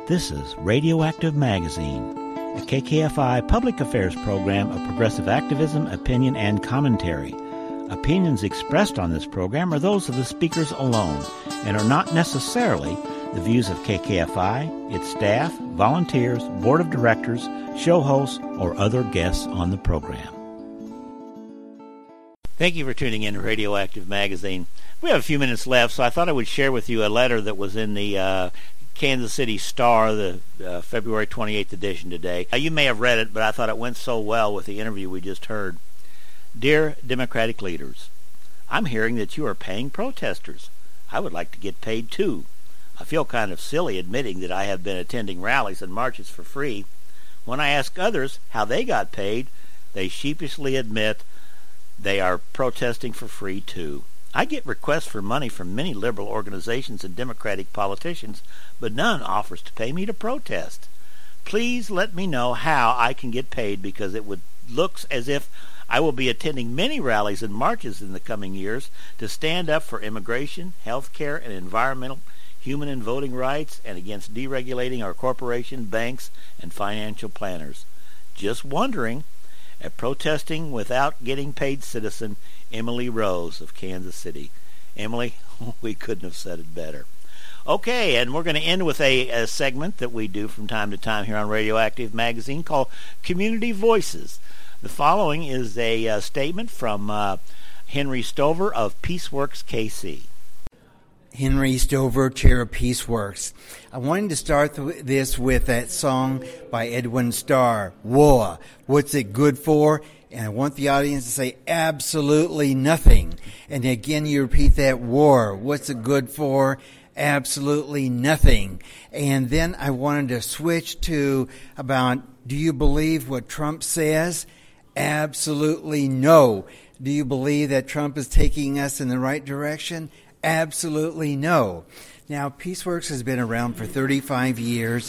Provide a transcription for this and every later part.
This is Radioactive Magazine, a KKFI public affairs program of progressive activism, opinion, and commentary. Opinions expressed on this program are those of the speakers alone and are not necessarily the views of KKFI, its staff, volunteers, board of directors, show hosts, or other guests on the program. Thank you for tuning in to Radioactive Magazine. We have a few minutes left, so I thought I would share with you a letter that was in the Kansas City Star, the February 28th edition today. You may have read it, but I thought it went so well with the interview we just heard. Dear Democratic leaders, I'm hearing that you are paying protesters. I would like to get paid too. I feel kind of silly admitting that I have been attending rallies and marches for free. When I ask others how they got paid, they sheepishly admit they are protesting for free too. I get requests for money from many liberal organizations and Democratic politicians, but none offers to pay me to protest. Please let me know how I can get paid, because it looks as if I will be attending many rallies and marches in the coming years to stand up for immigration, health care, and environmental, human and voting rights, and against deregulating our corporation, banks, and financial planners. Just wondering. A protesting without getting paid citizen, Emily Rose of Kansas City. Emily, we couldn't have said it better. Okay, and we're going to end with a segment that we do from time to time here on Radioactive Magazine called Community Voices. The following is a statement from Henry Stover of Peaceworks KC. Henry Stover, chair of Peaceworks. I wanted to start this with that song by Edwin Starr, War, What's It Good For? And I want the audience to say absolutely nothing. And again, you repeat that, war, what's it good for? Absolutely nothing. And then I wanted to switch to about, do you believe what Trump says? Absolutely no. Do you believe that Trump is taking us in the right direction? Absolutely no. Now, Peaceworks has been around for 35 years,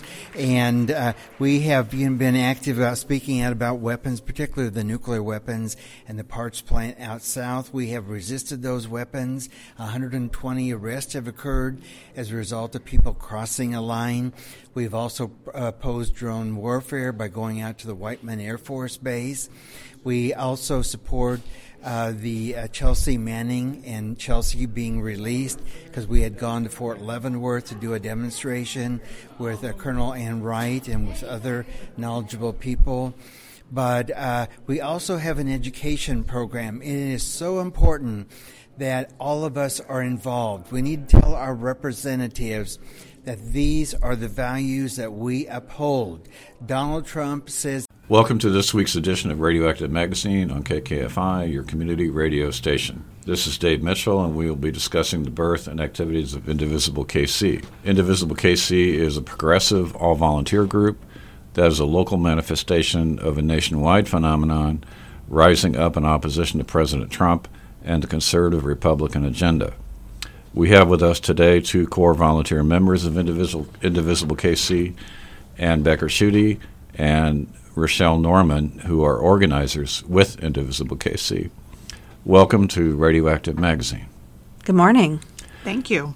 and we have been active about speaking out about weapons, particularly the nuclear weapons and the parts plant out south. We have resisted those weapons. 120 arrests have occurred as a result of people crossing a line. We've also opposed drone warfare by going out to the Whiteman Air Force Base. We also support the Chelsea Manning and Chelsea being released, because we had gone to Fort Leavenworth to do a demonstration with Colonel Ann Wright and with other knowledgeable people. But we also have an education program, and it is so important that all of us are involved. We need to tell our representatives that these are the values that we uphold. Donald Trump says... Welcome to this week's edition of Radioactive Magazine on KKFI, your community radio station. This is Dave Mitchell, and we will be discussing the birth and activities of Indivisible KC. Indivisible KC is a progressive, all-volunteer group that is a local manifestation of a nationwide phenomenon rising up in opposition to President Trump and the conservative Republican agenda. We have with us today two core volunteer members of Indivisible KC, Ann Becker-Schutte and Rochelle Norman, who are organizers with Indivisible KC. Welcome to Radioactive Magazine. Good morning. Thank you.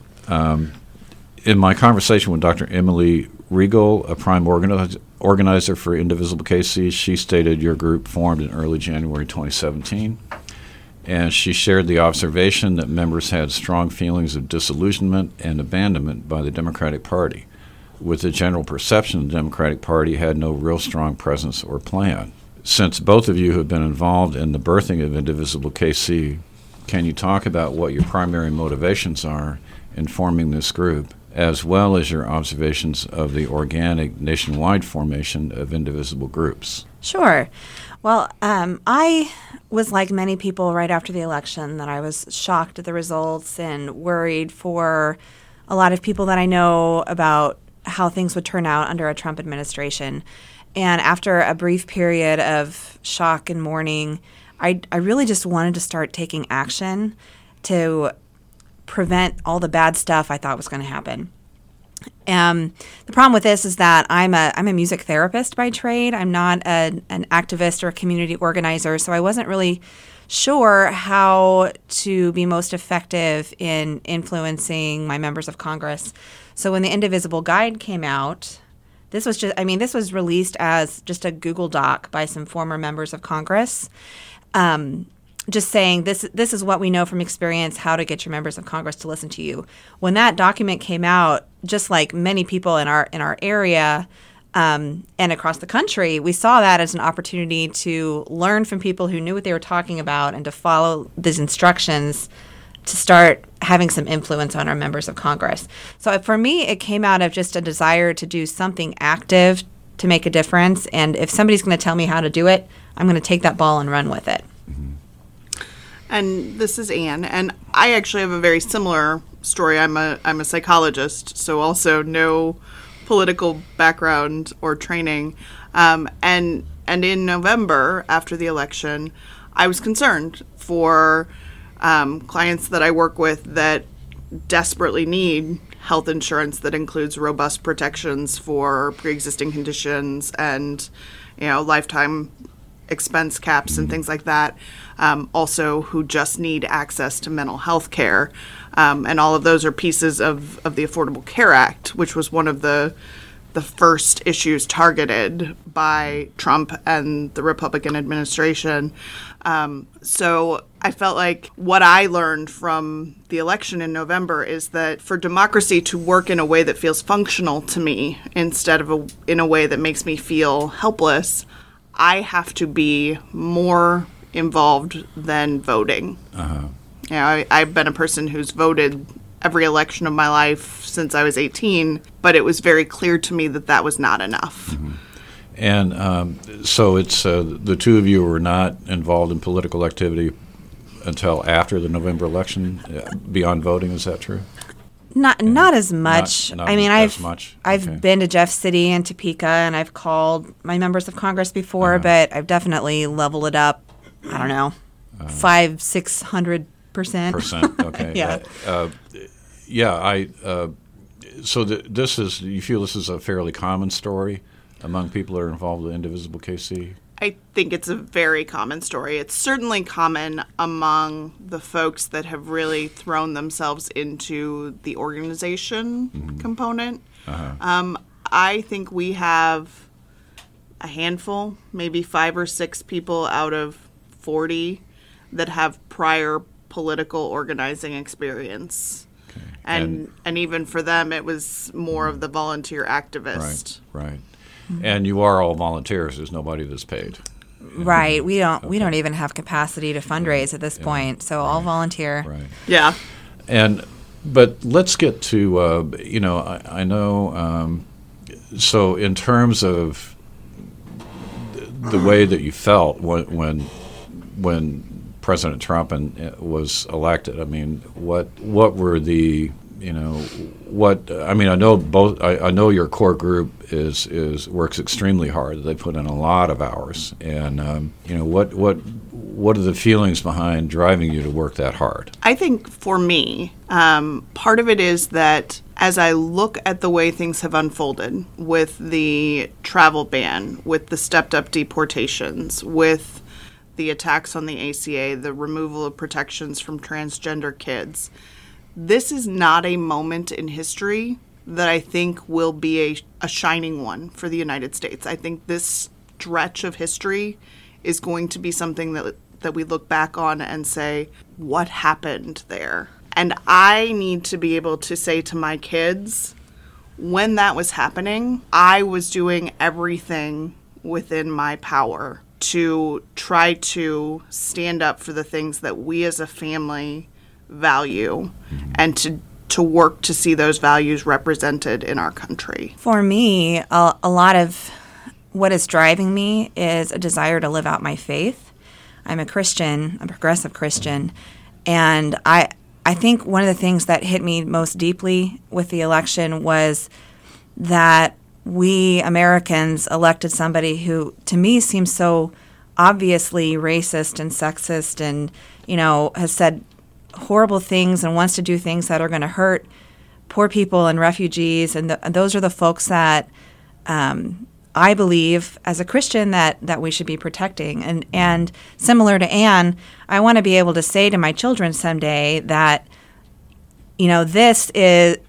In my conversation with Dr. Emily Riegel, a prime organizer for Indivisible KC, she stated your group formed in early January 2017, and she shared the observation that members had strong feelings of disillusionment and abandonment by the Democratic Party, with the general perception the Democratic Party had no real strong presence or plan. Since both of you have been involved in the birthing of Indivisible KC, can you talk about what your primary motivations are in forming this group, as well as your observations of the organic nationwide formation of indivisible groups? Sure. Well, I was like many people right after the election, that I was shocked at the results and worried for a lot of people that I know about how things would turn out under a Trump administration. And after a brief period of shock and mourning, I really just wanted to start taking action to prevent all the bad stuff I thought was going to happen. The problem with this is that I'm a music therapist by trade. I'm not an activist or a community organizer, so I wasn't really sure how to be most effective in influencing my members of Congress. So when the Indivisible Guide came out, This was released as just a Google Doc by some former members of Congress, just saying this is what we know from experience, how to get your members of Congress to listen to you. When that document came out, just like many people in our area and across the country, we saw that as an opportunity to learn from people who knew what they were talking about and to follow these instructions to start having some influence on our members of Congress. So for me, it came out of just a desire to do something active to make a difference. And if somebody's going to tell me how to do it, I'm going to take that ball and run with it. And this is Anne, and I actually have a very similar story. I'm a psychologist, so also no political background or training. And in November, after the election, I was concerned for clients that I work with that desperately need health insurance that includes robust protections for pre-existing conditions and, lifetime expense caps and things like that. Also who just need access to mental health care. And all of those are pieces of the Affordable Care Act, which was one of the first issues targeted by Trump and the Republican administration. So I felt like what I learned from the election in November is that for democracy to work in a way that feels functional to me instead of in a way that makes me feel helpless, I have to be more involved than voting. I've been a person who's voted every election of my life since I was 18, but it was very clear to me that that was not enough. And so it's the two of you were not involved in political activity until after the November election, beyond voting. Is that true? Not as much. Not I mean, as much. I've Okay. been to Jeff City and Topeka, and I've called my members of Congress before, but I've definitely leveled it up. I don't know, 500-600%. Okay. Yeah. So this is, you feel this is a fairly common story among people who are involved with Indivisible KC? I think it's a very common story. It's certainly common among the folks that have really thrown themselves into the organization component. I think we have a handful, maybe 5 or 6 people out of 40 that have prior political organizing experience. Okay. And even for them, it was more of the volunteer activist. Right. And you are all volunteers. There's nobody that's paid. Right. We don't even have capacity to fundraise at this point, so all volunteer. Right. Yeah. But let's get to I know. So in terms of the way that you felt when President Trump was elected, I mean, what were the I know your core group is works extremely hard. They put in a lot of hours, and what are the feelings behind driving you to work that hard? I think for me, part of it is that as I look at the way things have unfolded with the travel ban, with the stepped up deportations, with the attacks on the ACA, the removal of protections from transgender kids, this is not a moment in history that I think will be a shining one for the United States. I think this stretch of history is going to be something that we look back on and say, what happened there? And I need to be able to say to my kids, when that was happening, I was doing everything within my power to try to stand up for the things that we as a family value and to work to see those values represented in our country. For me, a lot of what is driving me is a desire to live out my faith. I'm a Christian, a progressive Christian, and I think one of the things that hit me most deeply with the election was that we Americans elected somebody who, to me, seems so obviously racist and sexist and, has said horrible things and wants to do things that are going to hurt poor people and refugees. And those are the folks that I believe, as a Christian, that we should be protecting. And similar to Anne, I want to be able to say to my children someday that, this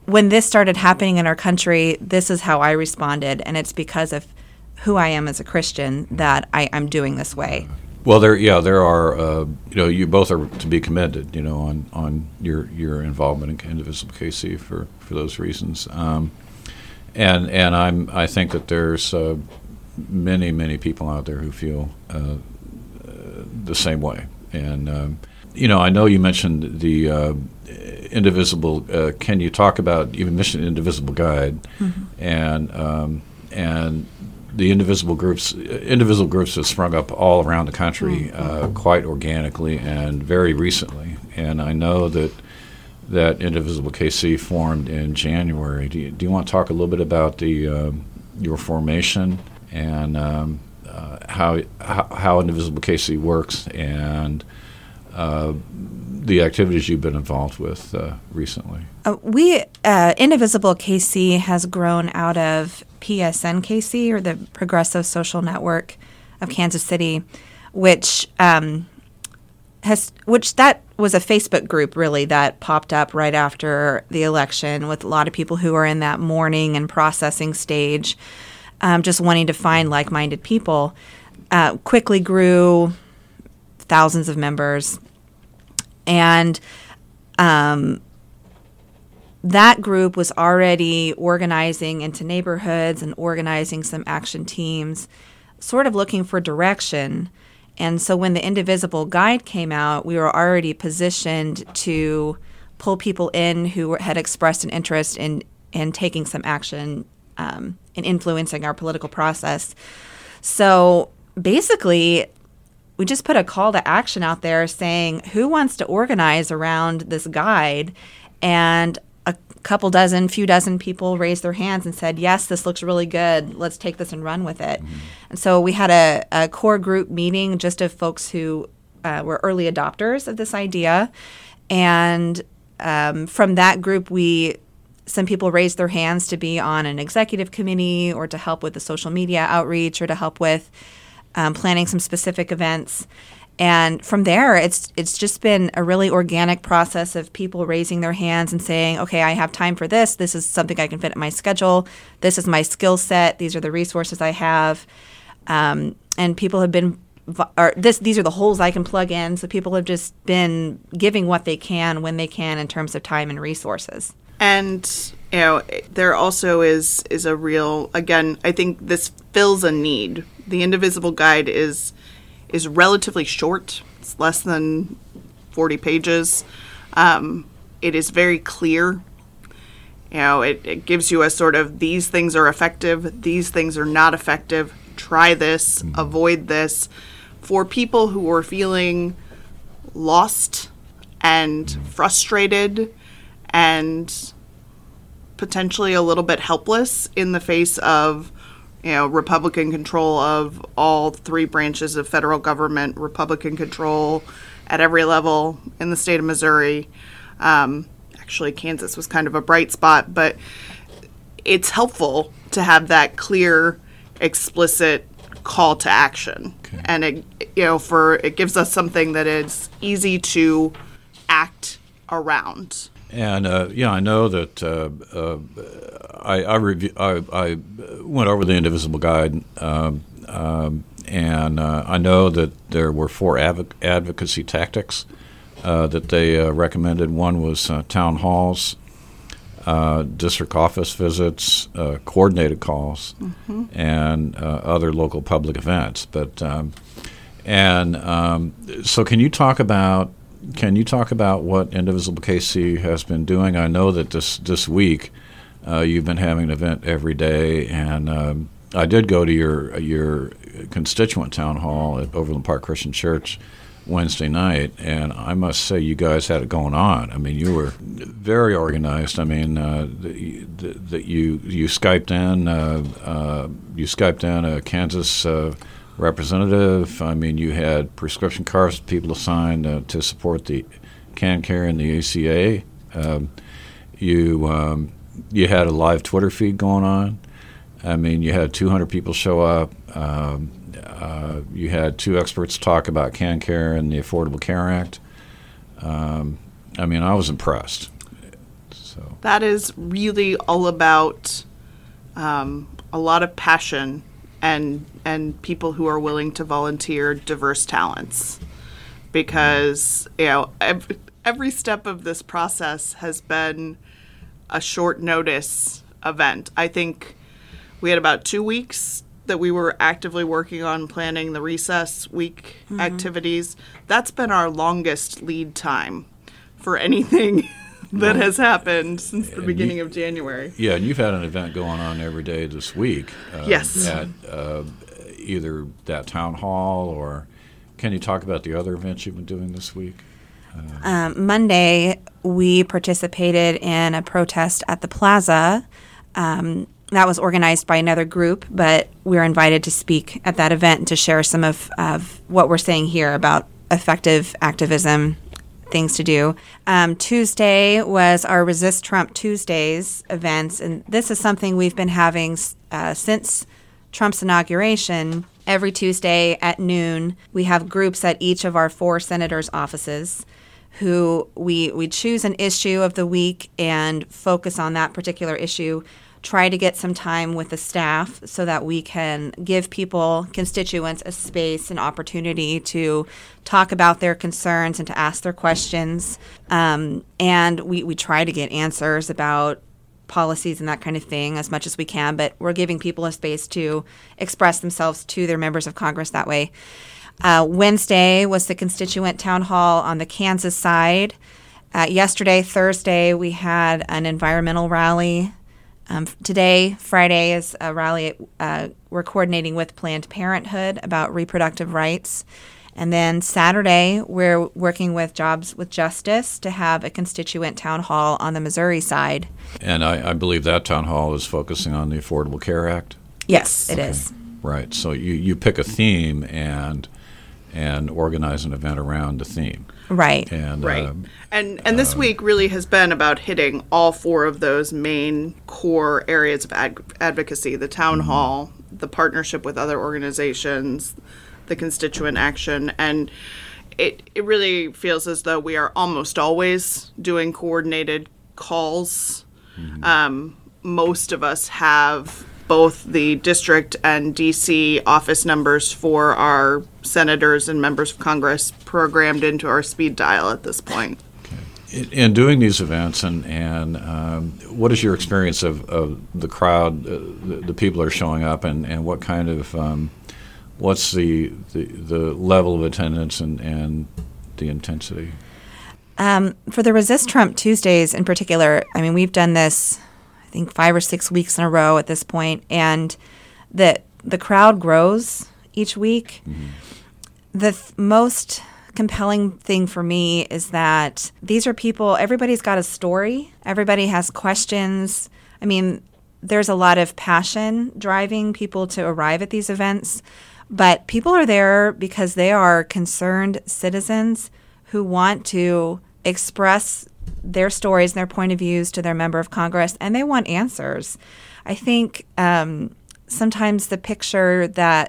when this started happening in our country, this is how I responded, and it's because of who I am as a Christian that I'm doing this way. Well, there are, you both are to be commended, on your involvement in Indivisible KC for those reasons, and I think that there's many people out there who feel the same way, and I know you mentioned the Indivisible. Can you talk about, you mentioned Indivisible Guide, and the indivisible groups have sprung up all around the country quite organically and very recently. And I know that Indivisible KC formed in January. Do you want to talk a little bit about your formation and how Indivisible KC works and the activities you've been involved with recently? Indivisible KC has grown out of PSN KC, or the Progressive Social Network of Kansas City, which that was a Facebook group really that popped up right after the election, with a lot of people who are in that mourning and processing stage, just wanting to find like-minded people. Quickly grew thousands of members, and that group was already organizing into neighborhoods and organizing some action teams, sort of looking for direction. And so when the Indivisible Guide came out, we were already positioned to pull people in who had expressed an interest in taking some action in influencing our political process. So basically, we just put a call to action out there saying, who wants to organize around this guide? And a few dozen people raised their hands and said, yes, this looks really good. Let's take this and run with it. Mm-hmm. And so we had a core group meeting just of folks who were early adopters of this idea. And from that group, some people raised their hands to be on an executive committee or to help with the social media outreach or to help with planning some specific events. And from there, it's just been a really organic process of people raising their hands and saying, okay, I have time for this. This is something I can fit in my schedule. This is my skill set. These are the resources I have. And people have been, these are the holes I can plug in. So people have just been giving what they can when they can in terms of time and resources. And, there also is a real, again, I think this fills a need. The Indivisible Guide is relatively short. It's less than 40 pages. It is very clear. It gives you a sort of, these things are effective, these things are not effective, try this, avoid this. For people who are feeling lost and frustrated and potentially a little bit helpless in the face of Republican control of all three branches of federal government, Republican control at every level in the state of Missouri. Actually, Kansas was kind of a bright spot, but it's helpful to have that clear, explicit call to action. Okay. And it gives us something that is easy to act around. And I know that I went over the Indivisible Guide, and I know that there were 4 advocacy tactics that they recommended. One was town halls, district office visits, coordinated calls, and other local public events. But so can you talk about what Indivisible KC has been doing? I know that this week you've been having an event every day, and I did go to your constituent town hall at Overland Park Christian Church Wednesday night, and I must say you guys had it going on. I mean, you were very organized. I mean, that you Skyped in a Kansas representative. I mean, you had prescription cards people assigned to support the CanCare and the ACA. You had a live Twitter feed going on. I mean, you had 200 people show up. You had 2 experts talk about CanCare and the Affordable Care Act. I mean, I was impressed. So that is really all about a lot of passion and people who are willing to volunteer diverse talents, because every step of this process has been a short notice event. I think we had about 2 weeks that we were actively working on planning the recess week activities. That's been our longest lead time for anything that has happened since the beginning of January. Yeah, and you've had an event going on every day this week. Yes. At either that town hall, or can you talk about the other events you've been doing this week? Monday, we participated in a protest at the plaza. That was organized by another group, but we were invited to speak at that event to share some of what we're saying here about effective activism, things to do. Tuesday was our Resist Trump Tuesdays events, and this is something we've been having since Trump's inauguration. Every Tuesday at noon, we have groups at each of our 4 senators' offices who we choose an issue of the week and focus on that particular issue, try to get some time with the staff so that we can give people, constituents, a space, an opportunity to talk about their concerns and to ask their questions. And we try to get answers about policies and that kind of thing as much as we can, but we're giving people a space to express themselves to their members of Congress that way. Wednesday was the constituent town hall on the Kansas side. Yesterday, Thursday, we had an environmental rally. Today, Friday, is a rally we're coordinating with Planned Parenthood about reproductive rights. And then Saturday, we're working with Jobs with Justice to have a constituent town hall on the Missouri side. And I believe that town hall is focusing on the Affordable Care Act? Yes, it is. Right. So you pick a theme and organize an event around the theme. Right. And, right. And this week really has been about hitting all 4 of those main core areas of advocacy: the town hall, the partnership with other organizations, the constituent action. And it really feels as though we are almost always doing coordinated calls. Most of us have both the district and D.C. office numbers for our senators and members of Congress programmed into our speed dial at this point. In doing these events, and what is your experience of the crowd, the people that are showing up, and what kind of, what's the level of attendance and the intensity? For the Resist Trump Tuesdays in particular, I mean, we've done this, I think, 5 or 6 weeks in a row at this point, and the crowd grows each week. The most compelling thing for me is that these are people, everybody's got a story, everybody has questions. I mean, there's a lot of passion driving people to arrive at these events, but people are there because they are concerned citizens who want to express their stories and their point of views to their member of Congress, and they want answers. I think sometimes the picture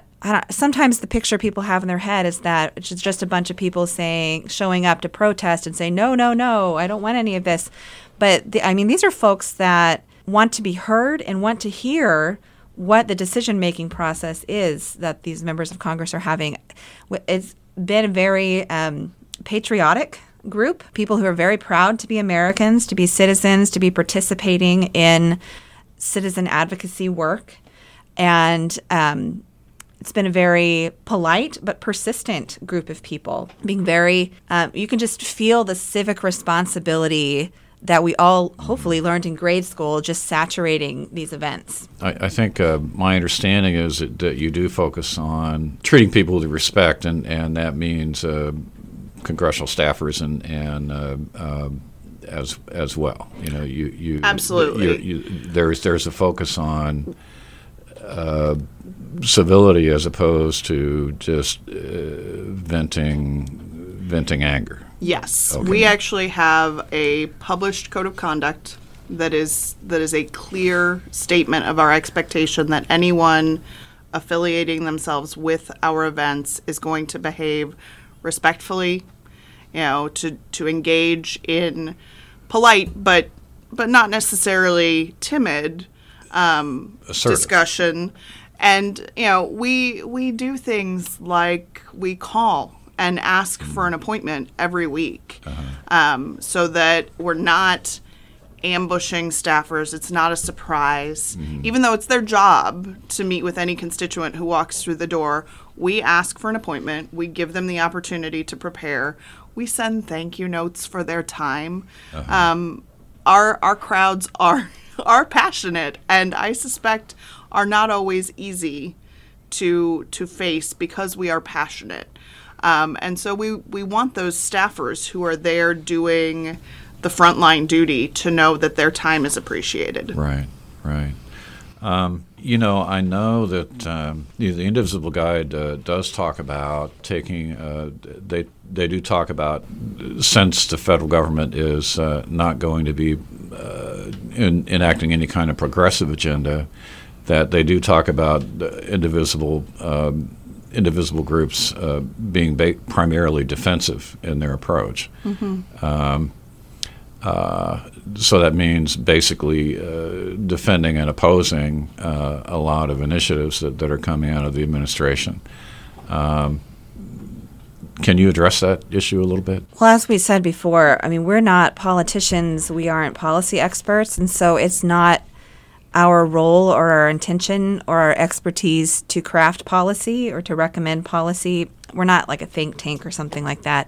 people have in their head is that it's just a bunch of people showing up to protest and say, no, I don't want any of this. But these are folks that want to be heard and want to hear what the decision-making process is that these members of Congress are having. It's been a very patriotic group, people who are very proud to be Americans, to be citizens, to be participating in citizen advocacy work. And it's been a very polite but persistent group of people, being very, you can just feel the civic responsibility that we all hopefully learned in grade school, just saturating these events. I think my understanding is that you do focus on treating people with respect, and that means congressional staffers and as well. You know, you absolutely. There's a focus on civility as opposed to just venting anger. Yes, okay. We actually have a published code of conduct that is a clear statement of our expectation that anyone affiliating themselves with our events is going to behave respectfully, to engage in polite but not necessarily timid discussion. And we do things like we call and ask for an appointment every week, so that we're not ambushing staffers. It's not a surprise. Even though it's their job to meet with any constituent who walks through the door, we ask for an appointment. We give them the opportunity to prepare. We send thank you notes for their time. Our crowds are passionate, and I suspect are not always easy to face because we are passionate. And so we want those staffers who are there doing the frontline duty to know that their time is appreciated. Right. I know that the Indivisible Guide does talk about taking. They do talk about, since the federal government is not going to be enacting any kind of progressive agenda, that they do talk about indivisible groups being primarily defensive in their approach. So that means basically defending and opposing a lot of initiatives that are coming out of the administration. Can you address that issue a little bit? Well, as we said before, we're not politicians. We aren't policy experts. And so it's not our role or our intention or our expertise to craft policy or to recommend policy. We're not like a think tank or something like that.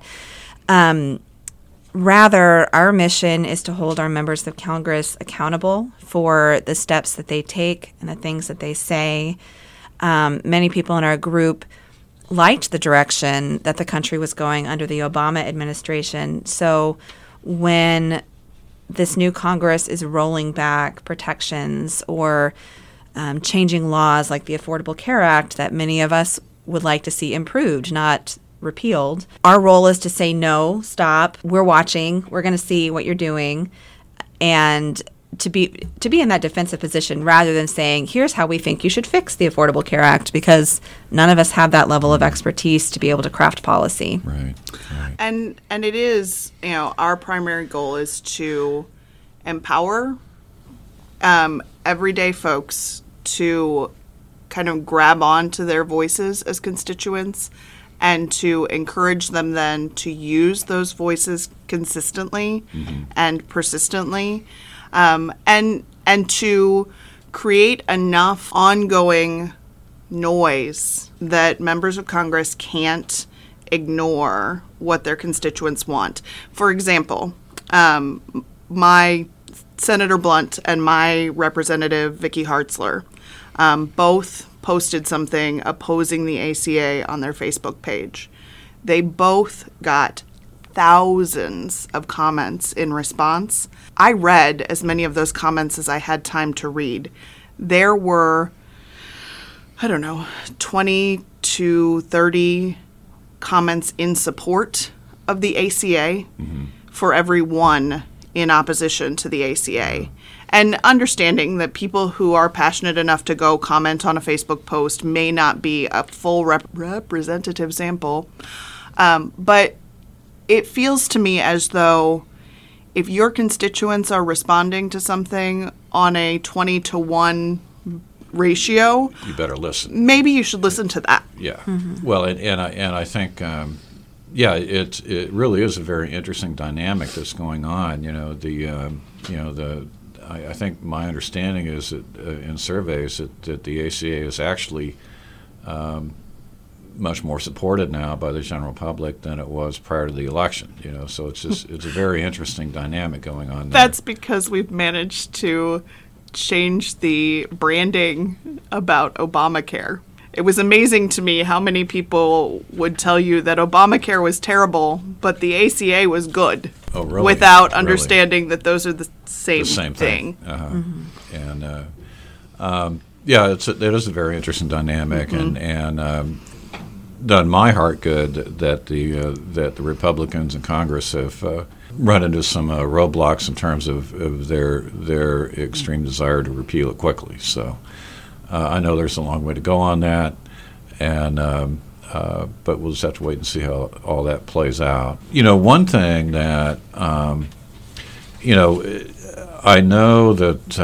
Rather, our mission is to hold our members of Congress accountable for the steps that they take and the things that they say. Many people in our group liked the direction that the country was going under the Obama administration. So when this new Congress is rolling back protections or changing laws like the Affordable Care Act that many of us would like to see improved, not repealed, our role is to say, no, stop, we're watching, we're going to see what you're doing, and to be in that defensive position rather than saying, here's how we think you should fix the Affordable Care Act, because none of us have that level of expertise to be able to craft policy. Right. And it is, our primary goal is to empower everyday folks to kind of grab onto their voices as constituents and to encourage them then to use those voices consistently and persistently, and to create enough ongoing noise that members of Congress can't ignore what their constituents want. For example, my Senator Blunt and my Representative Vicky Hartzler both posted something opposing the ACA on their Facebook page. They both got thousands of comments in response. I read as many of those comments as I had time to read. There were, 20 to 30 comments in support of the ACA for every one in opposition to the ACA. And understanding that people who are passionate enough to go comment on a Facebook post may not be a full representative sample, but it feels to me as though if your constituents are responding to something on a 20-to-1 ratio, you better listen. Maybe you should listen to that. Yeah. Well, and I think it really is a very interesting dynamic that's going on. I think my understanding is that in surveys that the ACA is actually much more supported now by the general public than it was prior to the election. So it's a very interesting dynamic going on there. That's because we've managed to change the branding about Obamacare. It was amazing to me how many people would tell you that Obamacare was terrible, but the ACA was good. Oh, really? Without understanding that those are the same thing. And it is a very interesting dynamic, and done my heart good that the Republicans in Congress have run into some roadblocks in terms of their extreme desire to repeal it quickly. So I know there's a long way to go on that, and but we'll just have to wait and see how all that plays out. One thing that I know that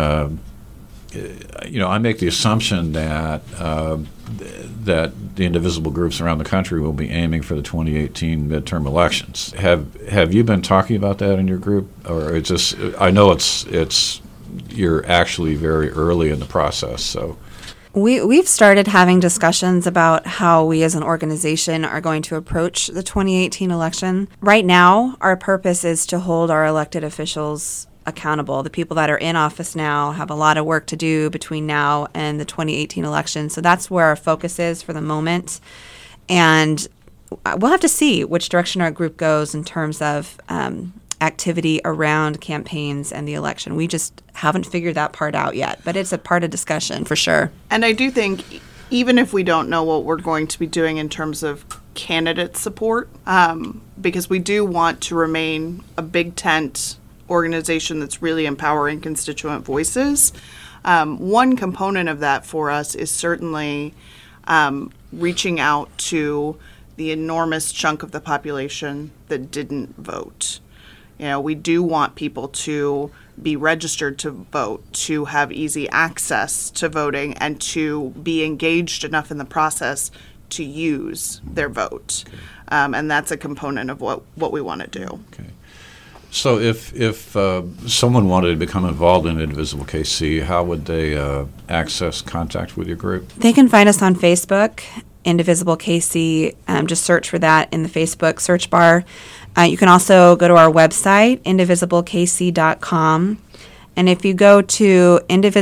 I make the assumption that that the indivisible groups around the country will be aiming for the 2018 midterm elections. Have you been talking about that in your group, or it's just? I know it's you're actually very early in the process, so. We've started having discussions about how we as an organization are going to approach the 2018 election. Right now, our purpose is to hold our elected officials accountable. The people that are in office now have a lot of work to do between now and the 2018 election. So that's where our focus is for the moment. And we'll have to see which direction our group goes in terms of activity around campaigns and the election. We just haven't figured that part out yet, but it's a part of discussion for sure. And I do think even if we don't know what we're going to be doing in terms of candidate support, because we do want to remain a big tent organization that's really empowering constituent voices, one component of that for us is certainly reaching out to the enormous chunk of the population that didn't vote. We do want people to be registered to vote, to have easy access to voting, and to be engaged enough in the process to use their vote. And that's a component of what we want to do. Okay. So if someone wanted to become involved in Indivisible KC, how would they access contact with your group? They can find us on Facebook, Indivisible KC. Just search for that in the Facebook search bar. You can also go to our website, indivisiblekc.com. And if you go to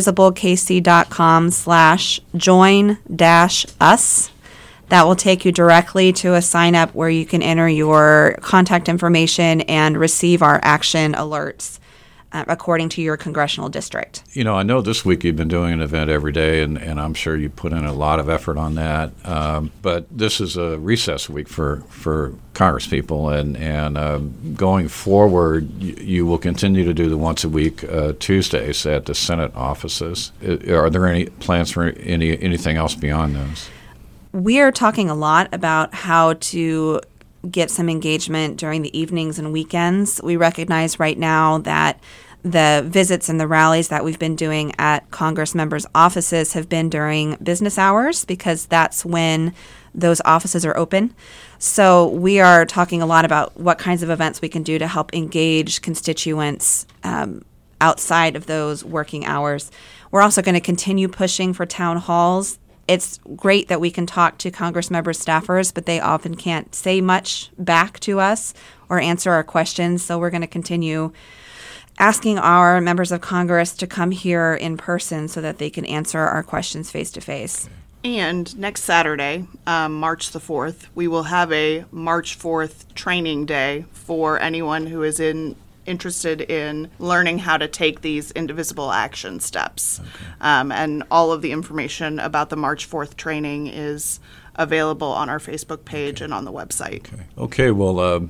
indivisiblekc.com/join-us, that will take you directly to a sign up where you can enter your contact information and receive our action alerts according to your congressional district. I know this week you've been doing an event every day, and I'm sure you put in a lot of effort on that. But this is a recess week for Congresspeople, and going forward, you will continue to do the once a week Tuesdays at the Senate offices. Are there any plans for anything else beyond those? We are talking a lot about how to get some engagement during the evenings and weekends. We recognize right now that the visits and the rallies that we've been doing at Congress members' offices have been during business hours because that's when those offices are open. So we are talking a lot about what kinds of events we can do to help engage constituents outside of those working hours. We're also going to continue pushing for town halls. It's great that we can talk to Congress members' staffers, but they often can't say much back to us or answer our questions. So we're going to continue asking our members of Congress to come here in person so that they can answer our questions face to face. And next Saturday, March the 4th, we will have a March 4th training day for anyone who is interested in learning how to take these indivisible action steps. Okay. And all of the information about the March 4th training is available on our Facebook page and on the website. Okay. Well,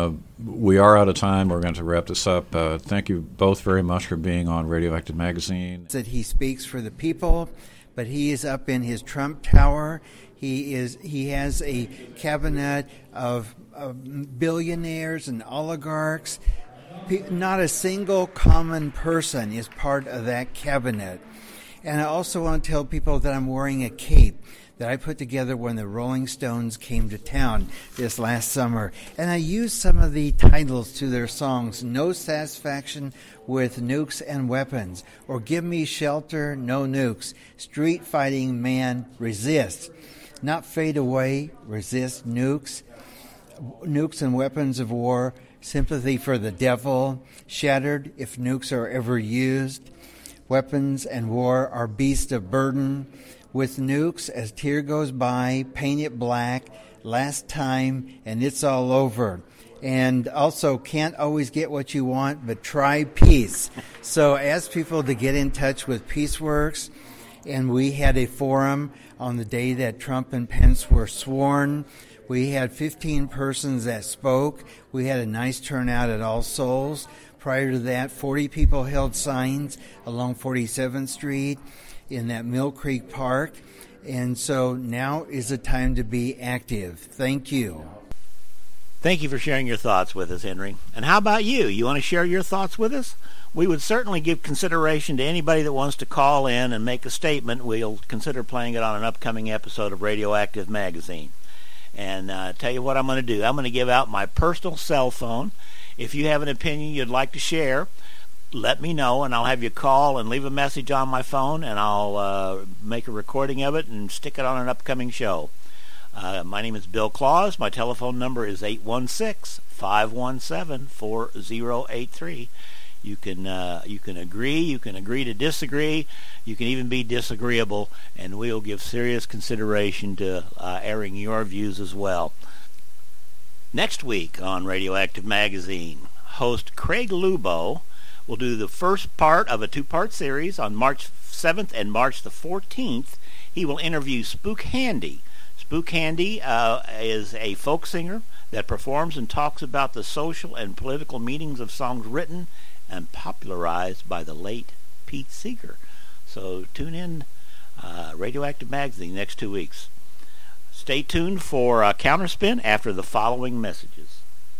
we are out of time. We're going to wrap this up. Thank you both very much for being on Radioactive Magazine. That he speaks for the people, but he is up in his Trump Tower. He has a cabinet of billionaires and oligarchs. Not a single common person is part of that cabinet. And I also want to tell people that I'm wearing a cape that I put together when the Rolling Stones came to town this last summer. And I used some of the titles to their songs, No Satisfaction with Nukes and Weapons, or Give Me Shelter, No Nukes, Street Fighting Man, Resist, Not Fade Away, Resist Nukes, Nukes and Weapons of War, Sympathy for the Devil, Shattered if Nukes are ever used, Weapons and War are Beast of Burden, With Nukes as Tear Goes By, Paint It Black, Last Time, and It's All Over. And also, Can't Always Get What You Want, but Try Peace. So I asked people to get in touch with PeaceWorks, and we had a forum on the day that Trump and Pence were sworn. We had 15 persons that spoke. We had a nice turnout at All Souls. Prior to that, 40 people held signs along 47th Street in that Mill Creek Park. And so now is the time to be active. Thank you. Thank you for sharing your thoughts with us, Henry. And how about you? You want to share your thoughts with us? We would certainly give consideration to anybody that wants to call in and make a statement. We'll consider playing it on an upcoming episode of Radioactive Magazine. And tell you what I'm going to do. I'm going to give out my personal cell phone. If you have an opinion you'd like to share, let me know, and I'll have you call and leave a message on my phone, and I'll make a recording of it and stick it on an upcoming show. My name is Bill Claus. My telephone number is 816-517-4083. You can agree, you can agree to disagree, you can even be disagreeable, and we'll give serious consideration to airing your views as well. Next week on Radioactive Magazine, host Craig Lubo will do the first part of a two-part series. On March 7th and March the 14th, he will interview Spook Handy. Spook Handy is a folk singer that performs and talks about the social and political meanings of songs written and popularized by the late Pete Seeger. So tune in Radioactive Magazine next 2 weeks. Stay tuned for Counterspin after the following messages.